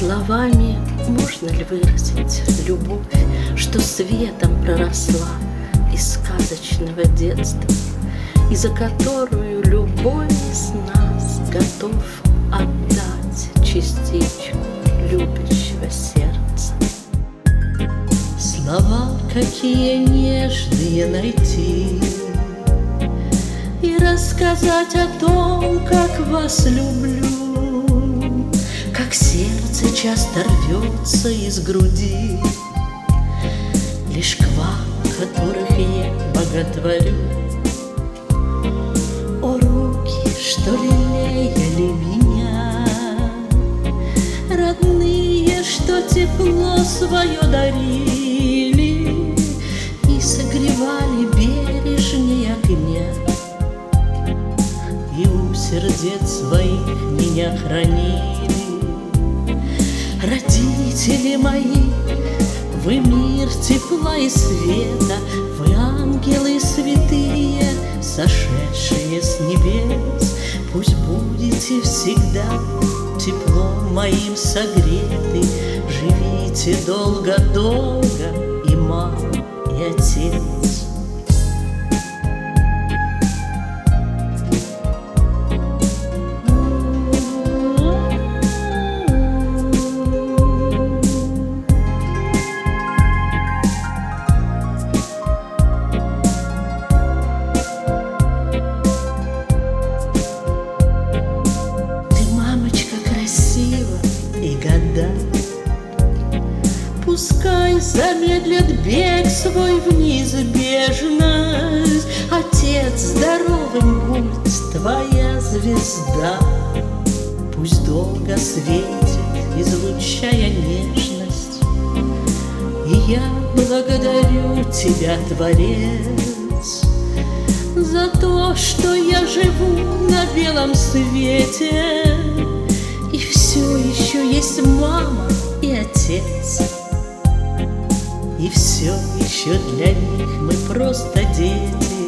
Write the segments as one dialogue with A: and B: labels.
A: Словами можно ли выразить любовь, что светом проросла из сказочного детства, и за которую любой из нас готов отдать частичку любящего сердца? Слова какие нежные найти и рассказать о том, как вас люблю, как сердце часто рвется из груди, лишь к вам, которых я боготворю. О, руки, что лелеяли меня, родные, что тепло свое дарили и согревали бережней огня, и у сердец своих меня хранили. Родители мои, вы мир тепла и света, вы ангелы святые, сошедшие с небес. Пусть будете всегда теплом моим согреты, живите долго-долго, и мама, и отец. Пускай замедлит бег свой в неизбежность, Отец, здоровым будь твоя звезда. Пусть долго светит, излучая нежность, и я благодарю тебя, Творец, за то, что я живу на белом свете, и все еще есть мама и отец. И все еще для них мы просто дети.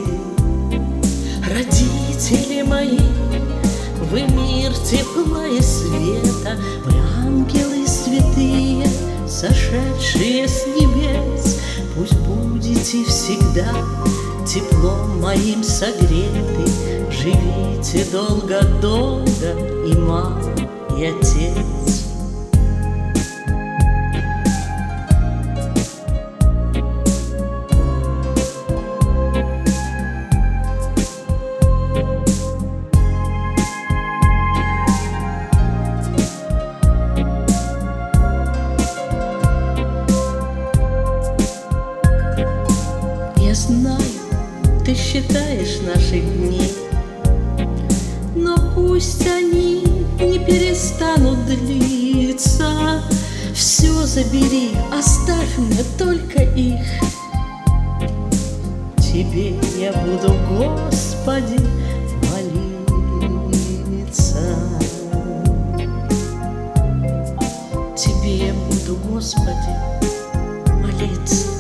A: Родители мои, вы мир тепла и света, вы ангелы святые, сошедшие с небес. Пусть будете всегда теплом моим согреты, живите долго-долго, и мама, и отец. Я знаю, ты считаешь наши дни, но пусть они не перестанут длиться. Все забери, оставь мне только их. Тебе я буду, Господи, молиться. Тебе я буду, Господи, молиться.